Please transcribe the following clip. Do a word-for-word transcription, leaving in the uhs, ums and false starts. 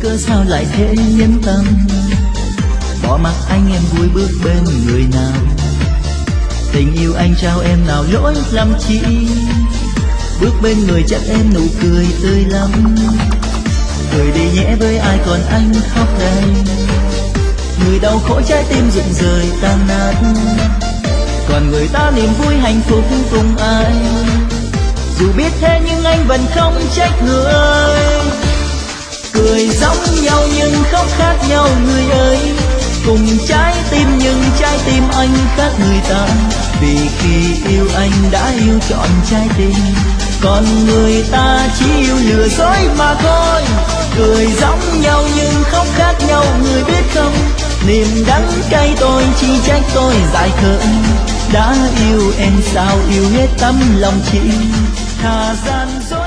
cớ sao lại thế nhẫn tâm bỏ mặc anh em vui bước bên người nào. Tình yêu anh trao em nào lỗi làm chi, bước bên người chắc em nụ cười tươi lắm. Cười đi nhé với ai còn anh khóc đây, người đau khổ trái tim rụng rời tan nát, còn người ta niềm vui hạnh phúc cùng ai. Dù biết thế nhưng anh vẫn không trách người, cười giống nhau nhưng khóc khác nhau người ơi. Cùng trái tim nhưng trái tim anh khác người ta, vì khi yêu anh đã yêu trọn trái tim, còn người ta chỉ yêu lừa dối mà thôi. Cười giống nhau nhưng khóc khác nhau người biết không, niềm đắng cay tôi chỉ trách tôi dại khờ. Đã yêu em sao yêu hết tấm lòng chị, thà gian dối.